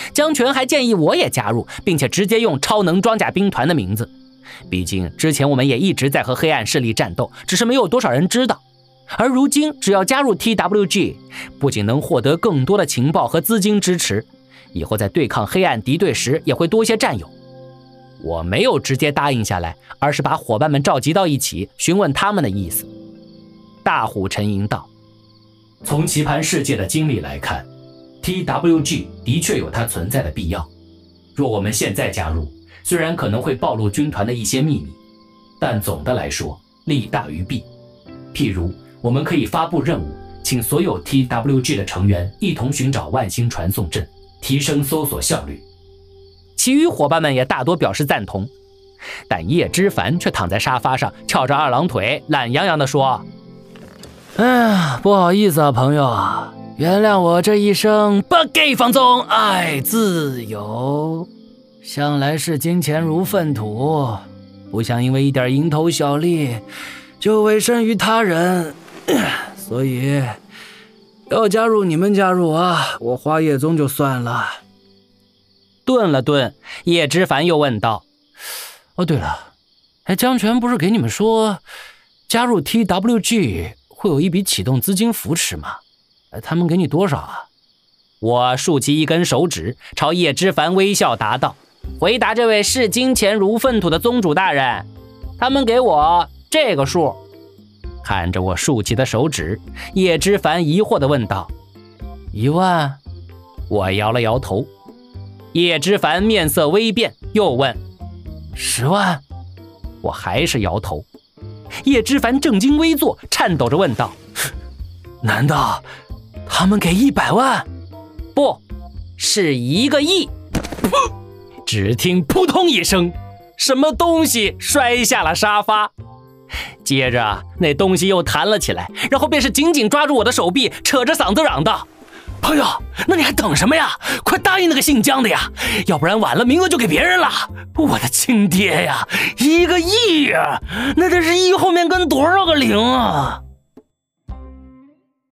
江泉还建议我也加入，并且直接用超能装甲兵团的名字。毕竟之前我们也一直在和黑暗势力战斗，只是没有多少人知道。而如今只要加入 TWG， 不仅能获得更多的情报和资金支持，以后在对抗黑暗敌对时也会多些战友。我没有直接答应下来，而是把伙伴们召集到一起，询问他们的意思。大虎沉吟道：从棋盘世界的经历来看， TWG 的确有它存在的必要。若我们现在加入，虽然可能会暴露军团的一些秘密，但总的来说利大于弊。譬如我们可以发布任务，请所有 TWG 的成员一同寻找万星传送阵，提升搜索效率。其余伙伴们也大多表示赞同，但叶之凡却躺在沙发上，翘着二郎腿，懒洋洋地说：不好意思啊，朋友，原谅我这一生不给放纵爱自由，向来视金钱如粪土，不想因为一点蝇头小利就委身于他人，所以要加入你们加入啊，我花叶宗就算了。顿了顿，叶之凡又问道：对了，江泉不是给你们说加入 TWG 会有一笔启动资金扶持吗？他们给你多少啊？我竖起一根手指，朝叶之凡微笑答道：回答这位视金钱如粪土的宗主大人，他们给我这个数。看着我竖起的手指，叶之凡疑惑地问道：1万？我摇了摇头。叶之凡面色微变，又问：10万？我还是摇头。叶之凡正襟危坐，颤抖着问道：难道他们给100万？不，是1个亿。只听扑通一声，什么东西摔下了沙发，接着那东西又弹了起来，然后便是紧紧抓住我的手臂，扯着嗓子嚷道：朋友，那你还等什么呀？快答应那个姓江的呀，要不然晚了名额就给别人了。我的亲爹呀，1个亿呀，那这是亿后面跟多少个零啊？